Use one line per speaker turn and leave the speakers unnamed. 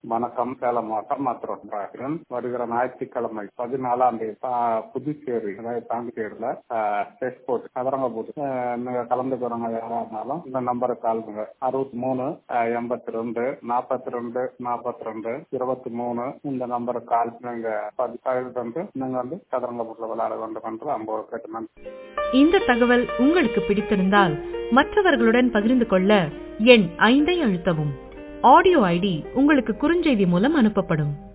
வணக்கம். சேலம் மாவட்டம் மாத்திரம் வருகிற ஞாயிற்றுக்கிழமை 14ஆம் தேதி புதுச்சேரி அதாவது பாண்டிச்சேரியில ஸ்டேட் ஸ்போர்ட் சதுரங்க போட்டு நீங்க கலந்துக்கிறவங்க யாரா இருந்தாலும் இந்த நம்பருக்கு கால் பண்ணுங்க. 63 82 42 42 23 இந்த நம்பருக்கு கால் நீங்க நீங்க வந்து சதுரங்க போட்டுல விளையாட வேண்டும் என்று அன்போடு கேட்டு.
இந்த தகவல் உங்களுக்கு பிடித்திருந்தால் மற்றவர்களுடன் பகிர்ந்து கொள்ள எண் 5 அழுத்தவும். ஆடியோ ஐடி உங்களுக்கு குறுஞ்செய்தி மூலம் அனுப்பப்படும்.